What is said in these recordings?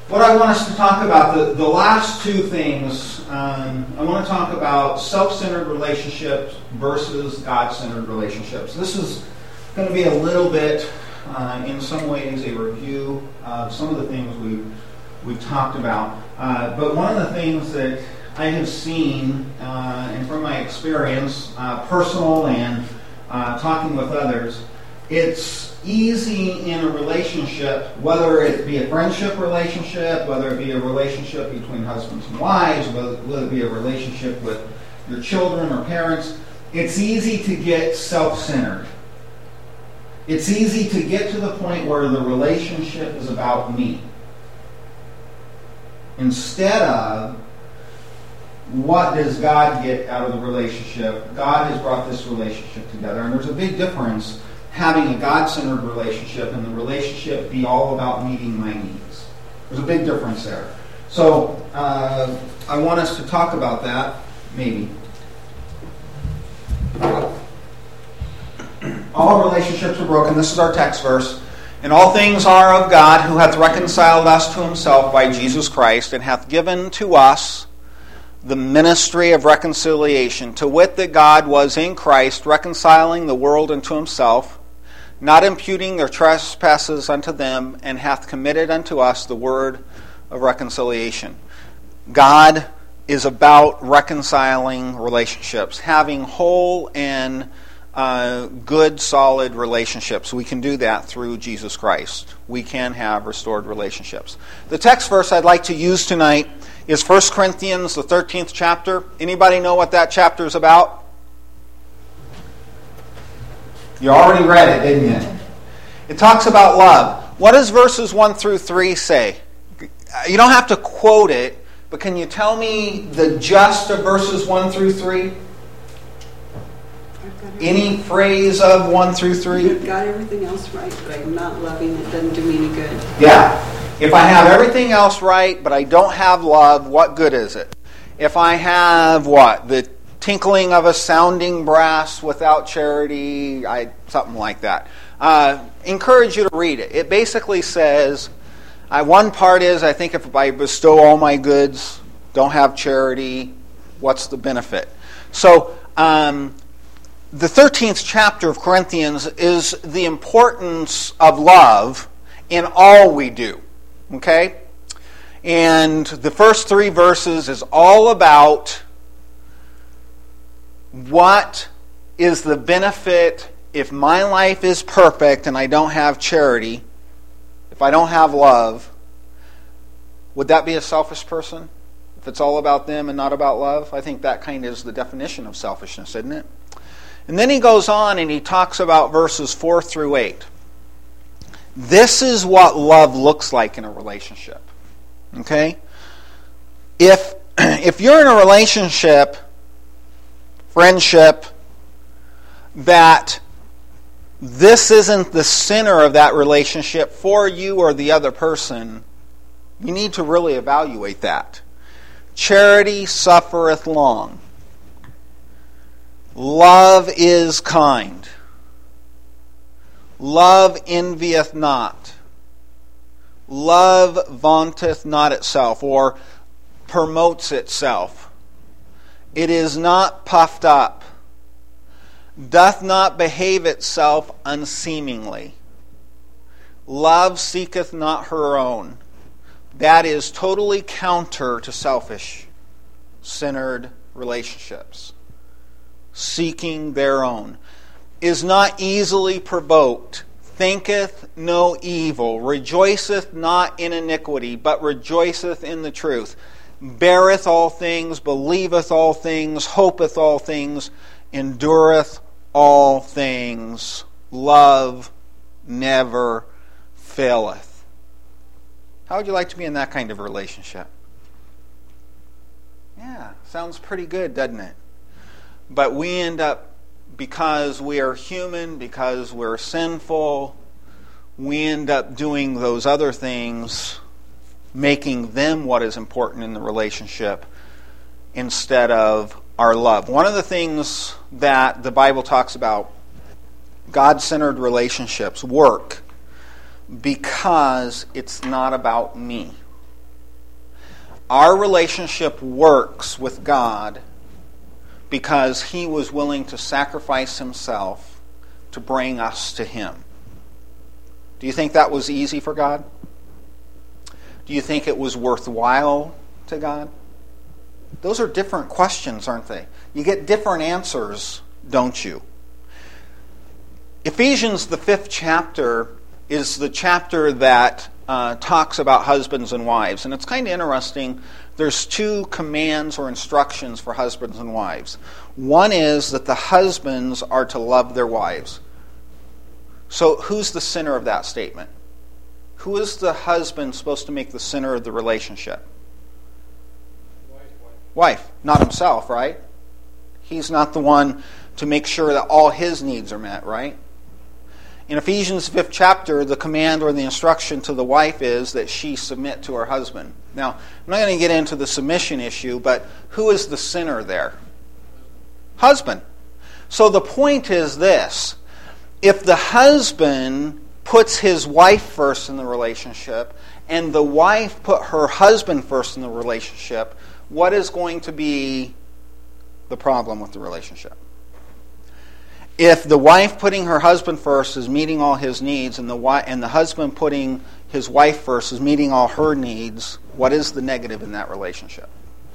what I want us to talk about, the last two things, I want to talk about self-centered relationships versus God-centered relationships. This is going to be a little bit, in some ways, a review of some of the things we've talked about. But one of the things that I have seen, and from my experience, personal and talking with others, it's easy in a relationship, whether it be a friendship relationship, whether it be a relationship between husbands and wives, whether it be a relationship with your children or parents, it's easy to get self-centered. It's easy to get to the point where the relationship is about me, instead of what does God get out of the relationship. God has brought this relationship together, and there's a big difference having a God-centered relationship and the relationship be all about meeting my needs. There's a big difference there. So I want us to talk about that, maybe. All relationships are broken. This is our text verse. And all things are of God, who hath reconciled us to himself by Jesus Christ, and hath given to us the ministry of reconciliation, to wit, that God was in Christ reconciling the world unto himself, not imputing their trespasses unto them, and hath committed unto us the word of reconciliation. God is about reconciling relationships, having whole and good, solid relationships. We can do that through Jesus Christ. We can have restored relationships. The text verse I'd like to use tonight is 1 Corinthians, the 13th chapter. Anybody know what that chapter is about? You already read it, didn't you? It talks about love. What does verses 1 through 3 say? You don't have to quote it, but can you tell me the gist of verses 1 through 3? Any phrase of 1 through 3? I've got everything else right, but I'm not loving it. Doesn't do me any good. Yeah. If I have everything else right, but I don't have love, what good is it? If I have what? The tinkling of a sounding brass without charity, something like that. Encourage you to read it. It basically says, one part is, I think if I bestow all my goods, don't have charity, what's the benefit? So, the 13th chapter of Corinthians is the importance of love in all we do. Okay? And the first 3 verses is all about what is the benefit if my life is perfect and I don't have charity, if I don't have love. Would that be a selfish person? If it's all about them and not about love? I think that kind of is the definition of selfishness, isn't it? And then he goes on and he talks about verses 4 through 8. This is what love looks like in a relationship. Okay? If you're in a relationship, friendship, that this isn't the center of that relationship for you or the other person, you need to really evaluate that. Charity suffereth long. Love is kind. Love envieth not. Love vaunteth not itself, or promotes itself. It is not puffed up. Doth not behave itself unseemingly. Love seeketh not her own. That is totally counter to selfish-centered relationships. Seeking their own. Is not easily provoked, thinketh no evil, rejoiceth not in iniquity, but rejoiceth in the truth, beareth all things, believeth all things, hopeth all things, endureth all things. Love never faileth. How would you like to be in that kind of relationship? Yeah, sounds pretty good, doesn't it? But we end up, because we are human, because we're sinful, we end up doing those other things, making them what is important in the relationship instead of our love. One of the things that the Bible talks about, God-centered relationships work because it's not about me. Our relationship works with God because He was willing to sacrifice Himself to bring us to Him. Do you think that was easy for God? Do you think it was worthwhile to God? Those are different questions, aren't they? You get different answers, don't you? Ephesians, the 5th chapter, is the chapter that talks about husbands and wives. And it's kind of interesting. There's 2 commands or instructions for husbands and wives. One is that the husbands are to love their wives. So who's the center of that statement? Who is the husband supposed to make the center of the relationship? Wife, not himself, right? He's not the one to make sure that all his needs are met, right? In Ephesians 5th chapter, the command or the instruction to the wife is that she submit to her husband. Now, I'm not going to get into the submission issue, but who is the sinner there? Husband. So the point is this. If the husband puts his wife first in the relationship, and the wife put her husband first in the relationship, what is going to be the problem with the relationship? If the wife putting her husband first is meeting all his needs, and the husband putting his wife first is meeting all her needs, what is the negative in that relationship?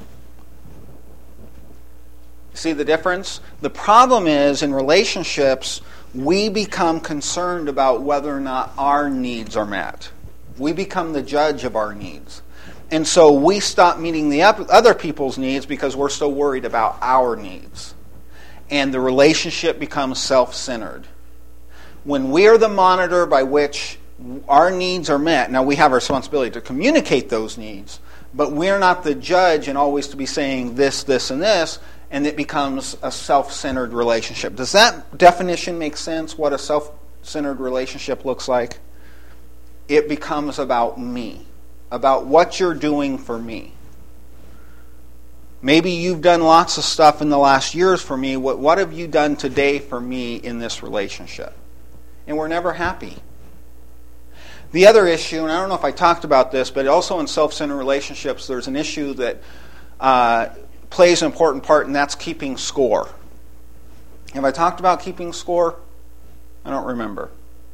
See the difference? The problem is, in relationships, we become concerned about whether or not our needs are met. We become the judge of our needs. And so we stop meeting the other people's needs because we're so worried about our needs. And the relationship becomes self-centered. When we are the monitor by which our needs are met, now we have a responsibility to communicate those needs, but we're not the judge and always to be saying this, this, and this, and it becomes a self-centered relationship. Does that definition make sense, what a self-centered relationship looks like? It becomes about me, about what you're doing for me. Maybe you've done lots of stuff in the last years for me. What have you done today for me in this relationship? And we're never happy. The other issue, and I don't know if I talked about this, but also in self-centered relationships, there's an issue that plays an important part, and that's keeping score. Have I talked about keeping score? I don't remember.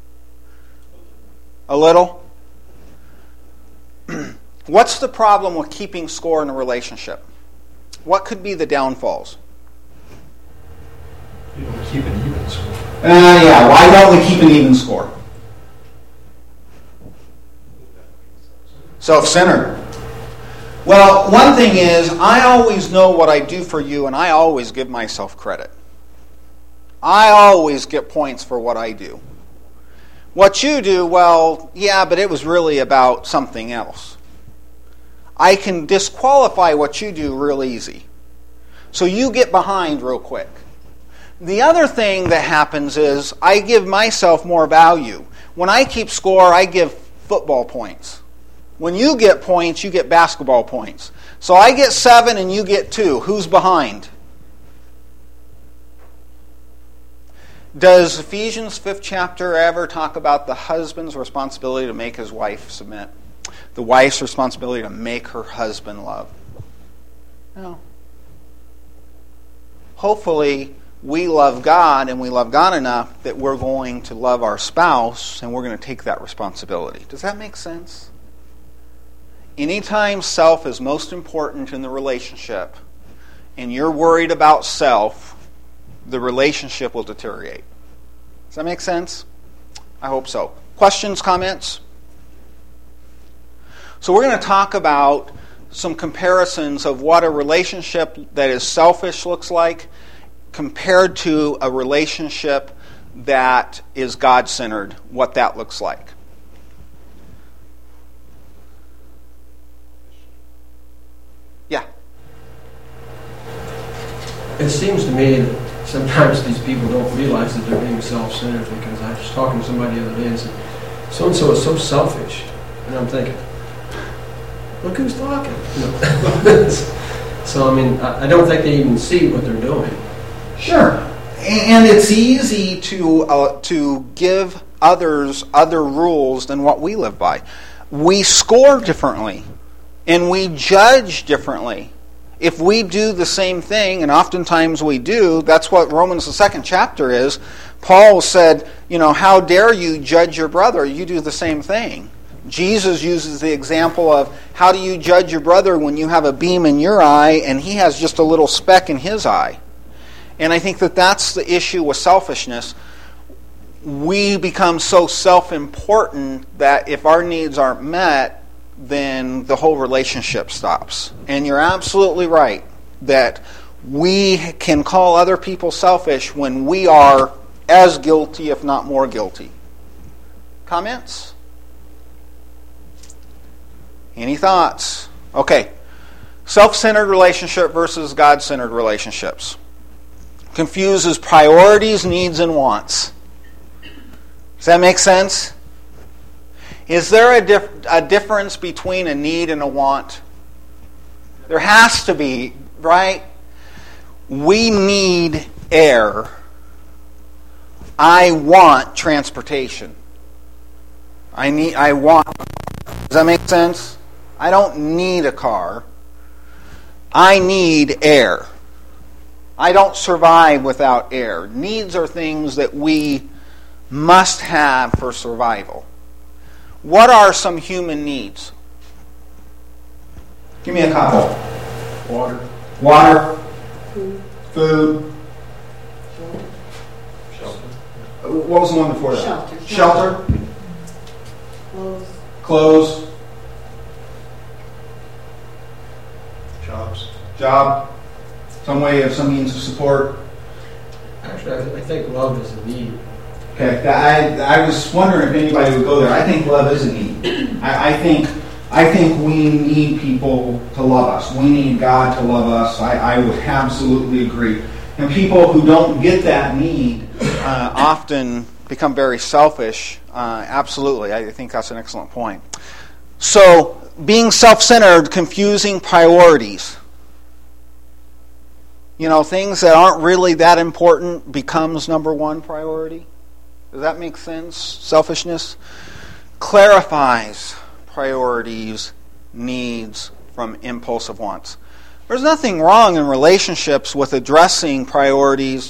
A little? What's the problem with keeping score in a relationship? What could be the downfalls? You don't keep an even score. Yeah, why don't we keep an even score? Self-centered. Well, one thing is, I always know what I do for you, and I always give myself credit. I always get points for what I do. What you do, well, yeah, but it was really about something else. I can disqualify what you do real easy. So you get behind real quick. The other thing that happens is I give myself more value. When I keep score, I give football points. When you get points, you get basketball points. So I get 7 and you get 2. Who's behind? Does Ephesians 5th chapter ever talk about the husband's responsibility to make his wife submit? The wife's responsibility to make her husband love? No. Hopefully, we love God, and we love God enough that we're going to love our spouse, and we're going to take that responsibility. Does that make sense? Anytime self is most important in the relationship, and you're worried about self, the relationship will deteriorate. Does that make sense? I hope so. Questions, comments? So we're going to talk about some comparisons of what a relationship that is selfish looks like compared to a relationship that is God-centered, what that looks like. Yeah. It seems to me that sometimes these people don't realize that they're being self-centered, because I was talking to somebody the other day and said, so-and-so is so selfish. And I'm thinking, look who's talking. So, I mean, I don't think they even see what they're doing. Sure. And it's easy to give others other rules than what we live by. We score differently. And we judge differently. If we do the same thing, and oftentimes we do, that's what Romans, the 2nd chapter is. Paul said, how dare you judge your brother? You do the same thing. Jesus uses the example of how do you judge your brother when you have a beam in your eye and he has just a little speck in his eye? And I think that that's the issue with selfishness. We become so self-important that if our needs aren't met, then the whole relationship stops. And you're absolutely right that we can call other people selfish when we are as guilty, if not more guilty. Comments? Any thoughts? Okay. Self-centered relationship versus God-centered relationships. Confuses priorities, needs, and wants. Does that make sense? Is there a difference between a need and a want? There has to be, right? We need air. I want transportation. I want. Does that make sense? I don't need a car. I need air. I don't survive without air. Needs are things that we must have for survival. What are some human needs? Give me a couple. Water. Food. Shelter. What was the one before that? Shelter. Clothes. Job. Some means of support. Actually, I think love is a need. Okay, I was wondering if anybody would go there. I think love is a need. I think we need people to love us. We need God to love us. I would absolutely agree. And people who don't get that need often become very selfish. Absolutely, I think that's an excellent point. So, being self-centered, confusing priorities. Things that aren't really that important becomes number one priority. Does that make sense? Selfishness clarifies priorities, needs from impulsive wants. There's nothing wrong in relationships with addressing priorities.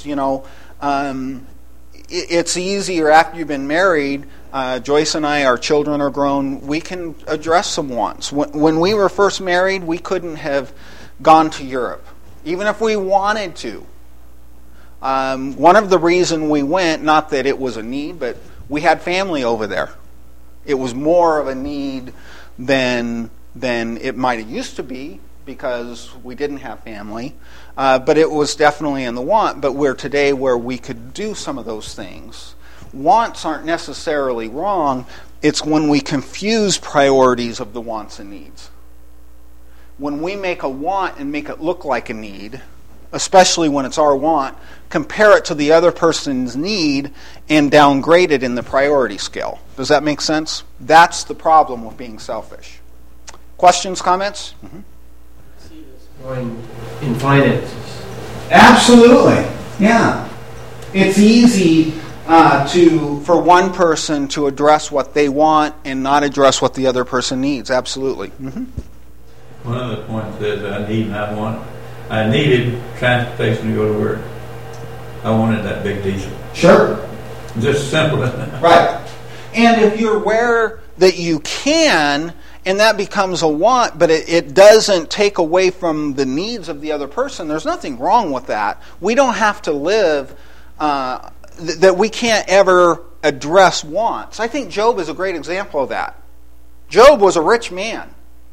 It's easier after you've been married. Joyce and I, our children are grown. We can address some wants. When we were first married, we couldn't have gone to Europe, even if we wanted to. One of the reasons we went, not that it was a need, but we had family over there. It was more of a need than it might have used to be because we didn't have family. But it was definitely in the want. But we're today where we could do some of those things. Wants aren't necessarily wrong. It's when we confuse priorities of the wants and needs. When we make a want and make it look like a need, especially when it's our want, compare it to the other person's need and downgrade it in the priority scale. Does that make sense? That's the problem with being selfish. Questions, comments? Mm-hmm. See this going in finances. Absolutely. Yeah. It's easy for one person to address what they want and not address what the other person needs. Absolutely. Mm-hmm. One of the points is I need and I want. I needed transportation to go to work. I wanted that big diesel. Sure. Just simple, isn't it? Right. And if you're aware that you can, and that becomes a want, but it doesn't take away from the needs of the other person, there's nothing wrong with that. We don't have to live that we can't ever address wants. I think Job is a great example of that. Job was a rich man.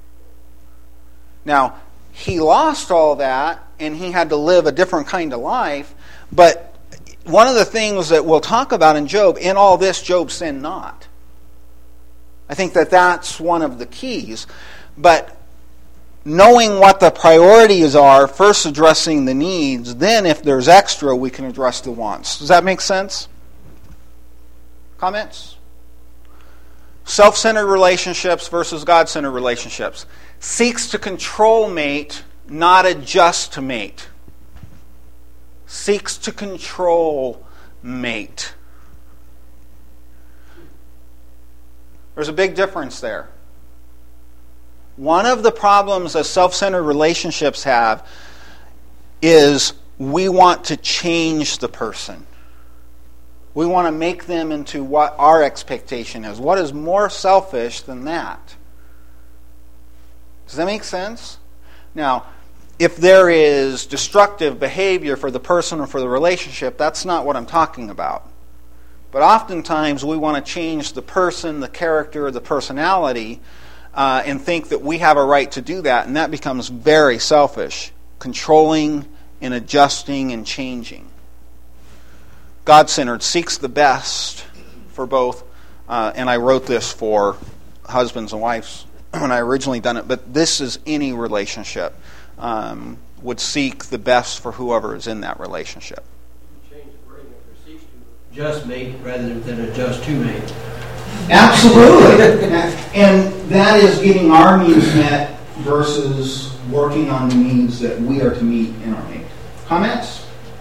Now, he lost all that, and he had to live a different kind of life. But one of the things that we'll talk about in Job, in all this, Job sinned not. I think that that's one of the keys. But knowing what the priorities are, first addressing the needs, then if there's extra, we can address the wants. Does that make sense? Comments? Self-centered relationships versus God-centered relationships. Seeks to control mate, not adjust to mate. Seeks to control mate. There's a big difference there. One of the problems that self-centered relationships have is we want to change the person. We want to make them into what our expectation is. What is more selfish than that? Does that make sense? Now, if there is destructive behavior for the person or for the relationship, that's not what I'm talking about. But oftentimes we want to change the person, the character, the personality, and think that we have a right to do that, and that becomes very selfish, controlling and adjusting and changing. God-centered seeks the best for both, and I wrote this for husbands and wives when I originally done it, but this is any relationship, would seek the best for whoever is in that relationship. Change the wording of seeks to just mate rather than adjust to mate. Absolutely. And that is getting our needs met versus working on the needs that we are to meet in our mate. Comments?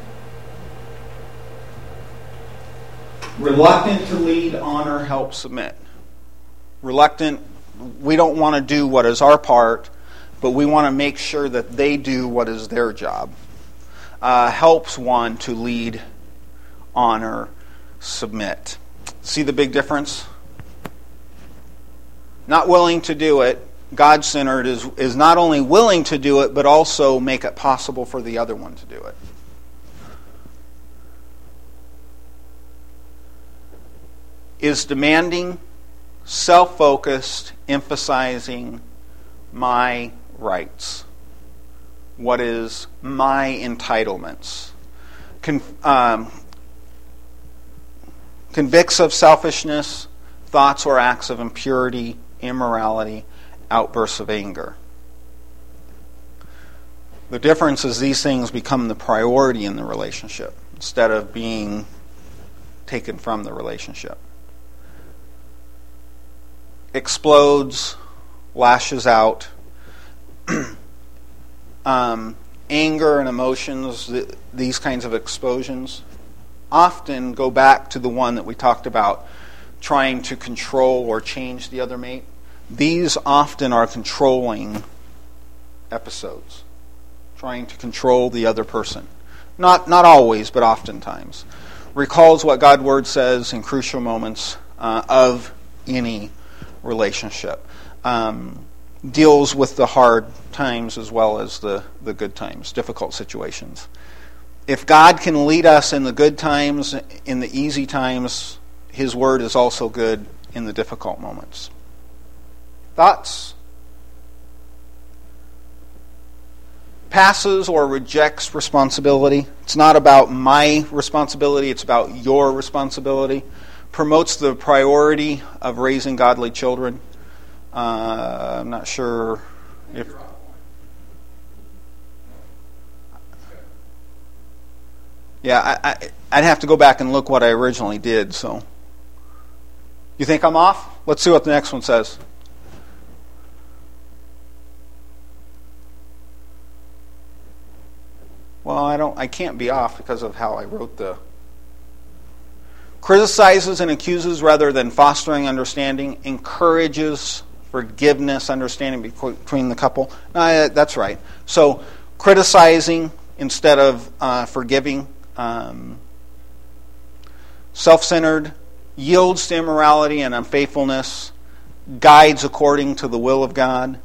Reluctant to lead, honor, help, submit. Reluctant, we don't want to do what is our part, but we want to make sure that they do what is their job. Helps one to lead, honor, submit. See the big difference? Not willing to do it. God-centered is not only willing to do it, but also make it possible for the other one to do it. Is demanding, self-focused, emphasizing my rights. What is my entitlements? Convicts of selfishness, thoughts or acts of impurity, immorality, outbursts of anger. The difference is these things become the priority in the relationship instead of being taken from the relationship. Explodes, lashes out. Anger and emotions, these kinds of explosions, often go back to the one that we talked about, trying to control or change the other mate. These often are controlling episodes, trying to control the other person. Not always, but oftentimes. Recalls what God's Word says in crucial moments of any relationship. Deals with the hard times as well as the good times, difficult situations. If God can lead us in the good times, in the easy times, His Word is also good in the difficult moments. Thoughts? Passes or rejects responsibility. It's not about my responsibility, it's about your responsibility. Promotes the priority of raising godly children. I'm not sure if... Yeah, I'd have to go back and look what I originally did, so... You think I'm off? Let's see what the next one says. Well, I can't be off because of how I wrote the... Criticizes and accuses rather than fostering understanding. Encourages forgiveness, understanding between the couple. No, that's right. So, criticizing instead of forgiving. Self-centered. Yields to immorality and unfaithfulness. Guides according to the will of God.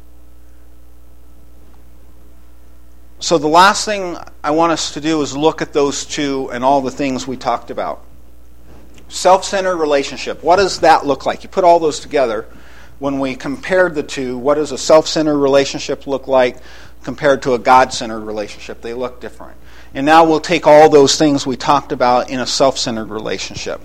So the last thing I want us to do is look at those two and all the things we talked about. Self-centered relationship. What does that look like? You put all those together. When we compared the two, what does a self-centered relationship look like compared to a God-centered relationship? They look different. And now we'll take all those things we talked about in a self-centered relationship.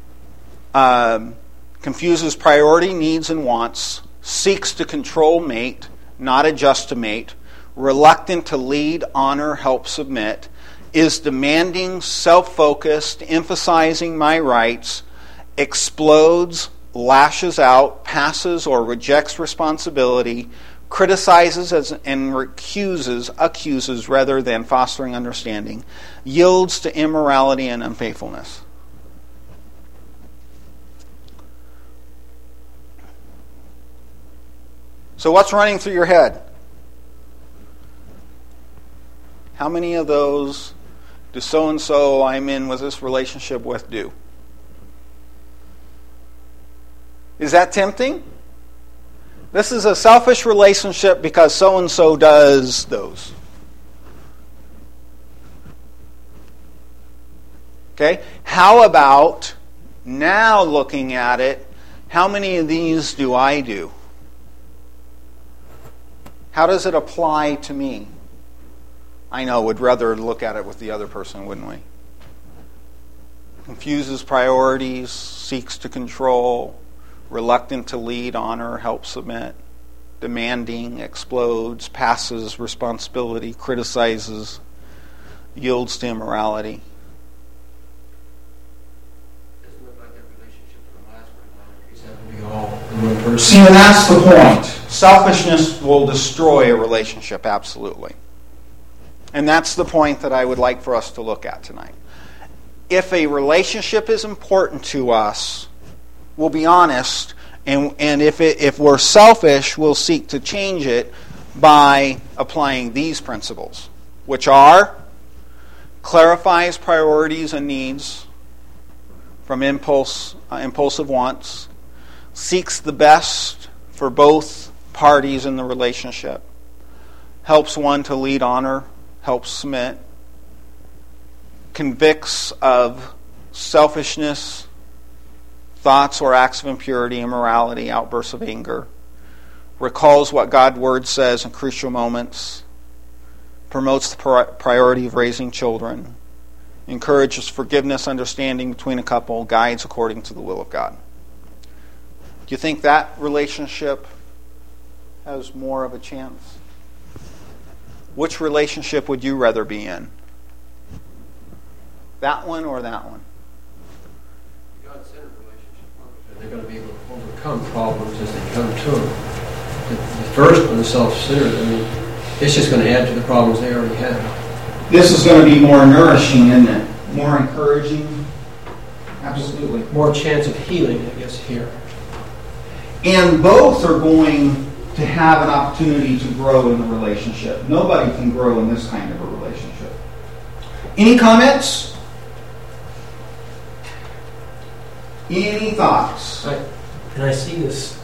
Confuses priority, needs, and wants. Seeks to control mate, not adjust to mate. Reluctant to lead, honor, help, submit. Is demanding, self-focused, emphasizing my rights. Explodes, lashes out, passes or rejects responsibility. Criticizes and accuses rather than fostering understanding. Yields to immorality and unfaithfulness. So what's running through your head? How many of those do so-and-so I'm in with this relationship with do? Is that tempting? This is a selfish relationship because so-and-so does those. Okay? How about now looking at it, how many of these do I do? How does it apply to me? I know, would rather look at it with the other person, wouldn't we? Confuses priorities, seeks to control, reluctant to lead, honor, help, submit, demanding, explodes, passes responsibility, criticizes, yields to immorality. Doesn't look like that relationship from the last one. He's having to be all in one person. See, and that's the point. Selfishness will destroy a relationship, absolutely. And that's the point that I would like for us to look at tonight. If a relationship is important to us, we'll be honest, and if we're selfish, we'll seek to change it by applying these principles, which are clarifies priorities and needs from impulsive wants, seeks the best for both parties in the relationship, helps one to lead, honor, helps submit, convicts of selfishness, thoughts or acts of impurity, immorality, outbursts of anger, recalls what God's Word says in crucial moments, promotes the priority of raising children, encourages forgiveness, understanding between a couple, guides according to the will of God. Do you think that relationship has more of a chance? Which relationship would you rather be in? That one or that one? God-centered relationship. They're going to be able to overcome problems as they come to them. The first one, the self-centered, it's just going to add to the problems they already have. This is going to be more nourishing, isn't it? More encouraging? Absolutely. More chance of healing, I guess, here. And both are going to have an opportunity to grow in the relationship. Nobody can grow in this kind of a relationship. Any comments? Any thoughts? And I see this.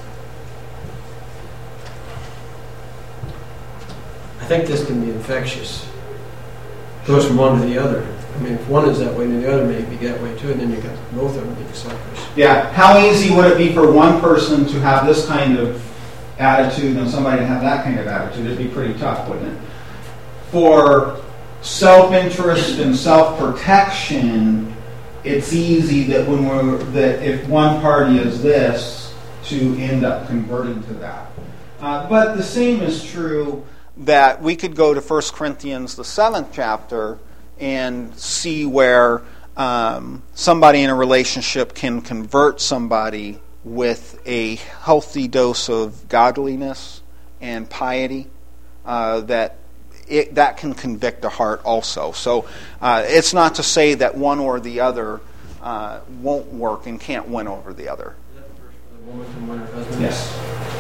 I think this can be infectious. Goes from one to the other. If one is that way, then the other may be that way too, and then you got both of them being selfish. Yeah. How easy would it be for one person to have this kind of attitude and somebody to have that kind of attitude? It'd be pretty tough, wouldn't it? For self-interest and self-protection, it's easy that that if one party is this, to end up converting to that. But the same is true that we could go to 1 Corinthians, the 7th chapter, and see where somebody in a relationship can convert somebody with a healthy dose of godliness and piety that can convict a heart also. So it's not to say that one or the other won't work and can't win over the other. Is that the verse for the woman can win her husband? Yes.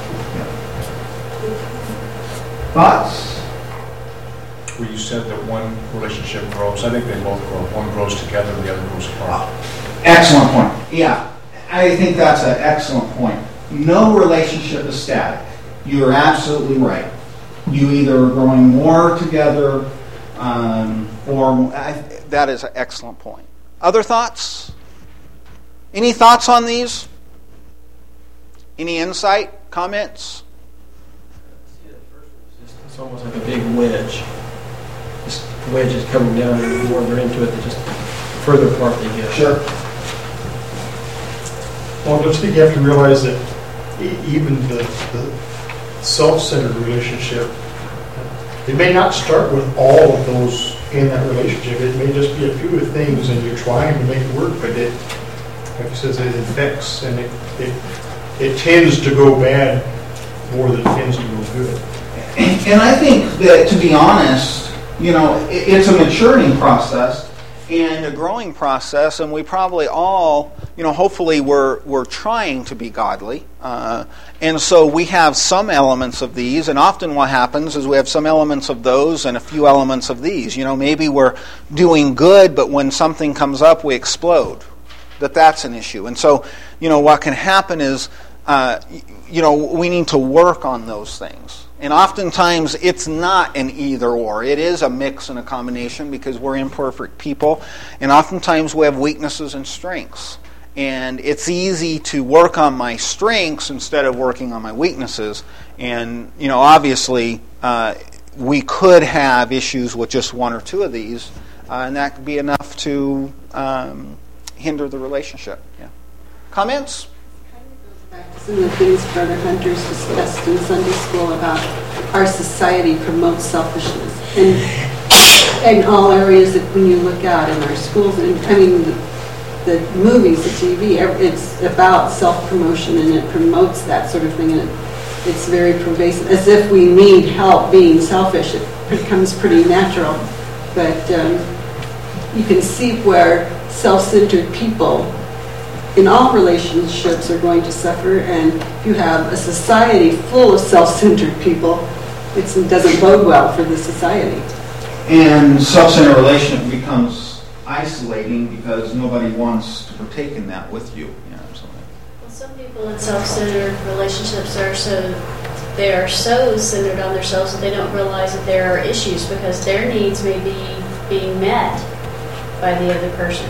Thoughts? Well, you said that one relationship grows. I think they both grow. One grows together and the other grows apart. Excellent point. Yeah, I think that's an excellent point. No relationship is static. You are absolutely right. You either are growing more together or... That is an excellent point. Other thoughts? Any thoughts on these? Any insight? Comments? It's almost like a big wedge. This wedge is coming down, and the more they're into it, the just further apart they get. Sure. Well, I just think you have to realize that even the self-centered relationship, it may not start with all of those in that relationship. It may just be a few of things, and you're trying to make it work, but it, like it says, it infects, and it tends to go bad more than it tends to go good. And I think that, to be honest, it's a maturing process, and a growing process, and we probably all, hopefully we're trying to be godly. And so we have some elements of these, and often what happens is we have some elements of those and a few elements of these. Maybe we're doing good, but when something comes up, we explode. That's an issue. And so, what can happen is, we need to work on those things. And oftentimes, it's not an either-or. It is a mix and a combination because we're imperfect people. And oftentimes, we have weaknesses and strengths. And it's easy to work on my strengths instead of working on my weaknesses. And, obviously, we could have issues with just one or two of these. And that could be enough to hinder the relationship. Yeah. Comments? Back to some of the things Brother Hunter's discussed in Sunday school about our society promotes selfishness. And in all areas that when you look out in our schools, and the movies, the TV, it's about self-promotion and it promotes that sort of thing, and it's very pervasive. As if we need help being selfish, it becomes pretty natural. But you can see where self-centered people in all relationships are going to suffer, and if you have a society full of self-centered people, it doesn't bode well for the society. And self-centered relationship becomes isolating because nobody wants to partake in that with you. Yeah, absolutely. Well, some people in self-centered relationships are so centered on themselves that they don't realize that there are issues because their needs may be being met by the other person.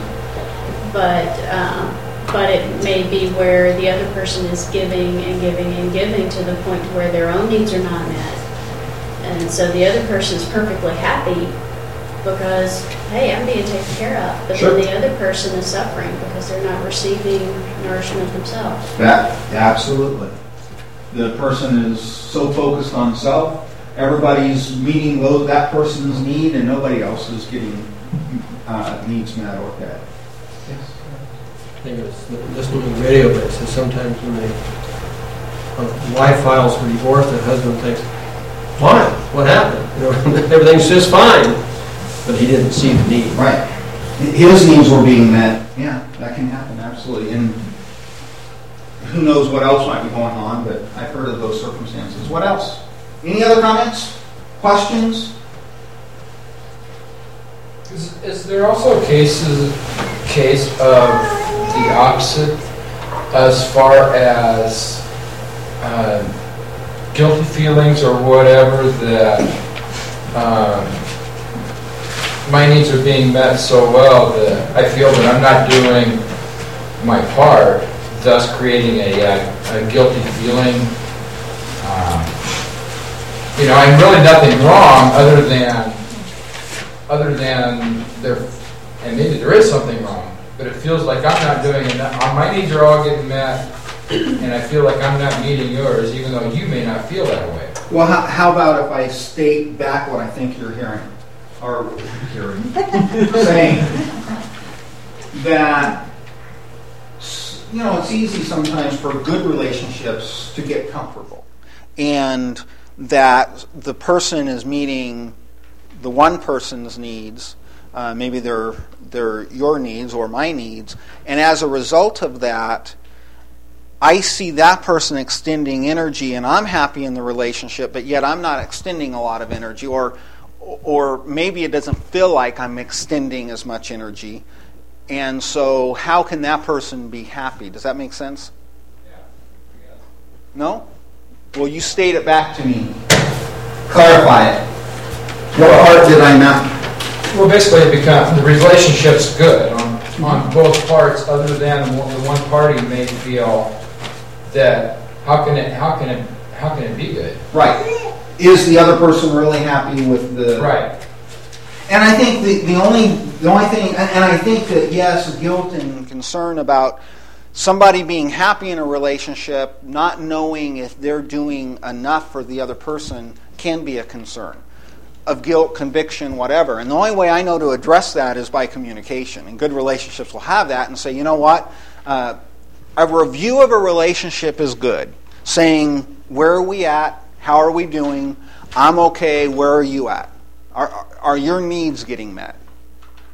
But it may be where the other person is giving and giving and giving to the point where their own needs are not met. And so the other person is perfectly happy because, hey, I'm being taken care of. But then the other person is suffering because they're not receiving nourishment themselves. Absolutely. The person is so focused on self, everybody's meeting that person's need, and nobody else is getting needs met or fed. I think it was listening to the radio, but it says sometimes when the wife files for divorce, the husband thinks, why? What happened? Everything's just fine. But he didn't see the need. Right. His needs were being met. Yeah, that can happen, absolutely. And who knows what else might be going on, but I've heard of those circumstances. What else? Any other comments? Questions? Is there also a case of the opposite as far as guilty feelings or whatever that my needs are being met so well that I feel that I'm not doing my part, thus creating a guilty feeling? I'm really nothing wrong other than there, and maybe there is something wrong. But it feels like I'm not doing enough. My needs are all getting met, and I feel like I'm not meeting yours, even though you may not feel that way. Well, how about if I state back what I think you're hearing? Saying that, it's easy sometimes for good relationships to get comfortable. And that the person is meeting the one person's needs, maybe they're your needs or my needs, and as a result of that, I see that person extending energy and I'm happy in the relationship, but yet I'm not extending a lot of energy, or maybe it doesn't feel like I'm extending as much energy, and so how can that person be happy? Does that make sense? Yeah. No? Well, you state it back to me. Clarify it. What part did I not? Well, basically, the relationship's good on both parts, other than the one party may feel that how can it be good? Right. Is the other person really happy with the right? And I think the only thing, and I think that yes, guilt and concern about somebody being happy in a relationship, not knowing if they're doing enough for the other person, can be a concern of guilt, conviction, whatever. And the only way I know to address that is by communication. And good relationships will have that and say, you know what? A review of a relationship is good. Saying, where are we at? How are we doing? I'm okay. Where are you at? Are your needs getting met?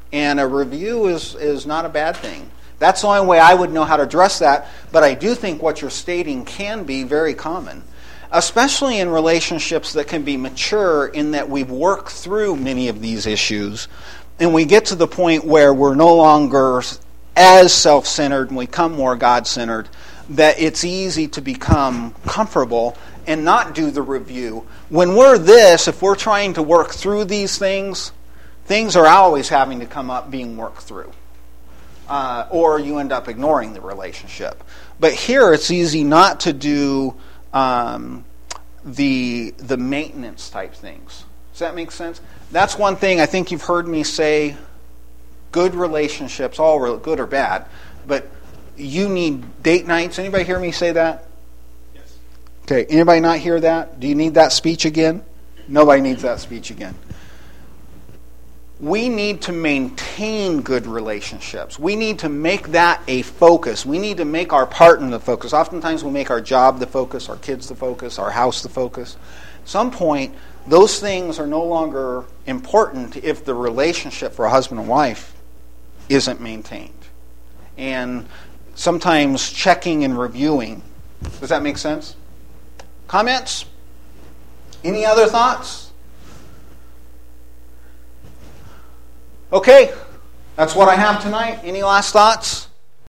And a review is not a bad thing. That's the only way I would know how to address that, but I do think what you're stating can be very common, especially in relationships that can be mature in that we've worked through many of these issues, and we get to the point where we're no longer as self-centered and we become more God-centered, that it's easy to become comfortable and not do the review. When we're if we're trying to work through these things are always having to come up being worked through. Or you end up ignoring the relationship. But here it's easy not to do the maintenance type things. Does that make sense? That's one thing I think you've heard me say. Good relationships, all good or bad, but you need date nights. Anybody hear me say that? Yes. Okay, anybody not hear that? Do you need that speech again? Nobody needs that speech again. We need to maintain good relationships. We need to make that a focus. We need to make our partner the focus. Oftentimes we make our job the focus, our kids the focus, our house the focus. At some point, those things are no longer important if the relationship for a husband and wife isn't maintained. And sometimes checking and reviewing. Does that make sense? Comments? Any other thoughts? Okay, that's what I have tonight. Any last thoughts?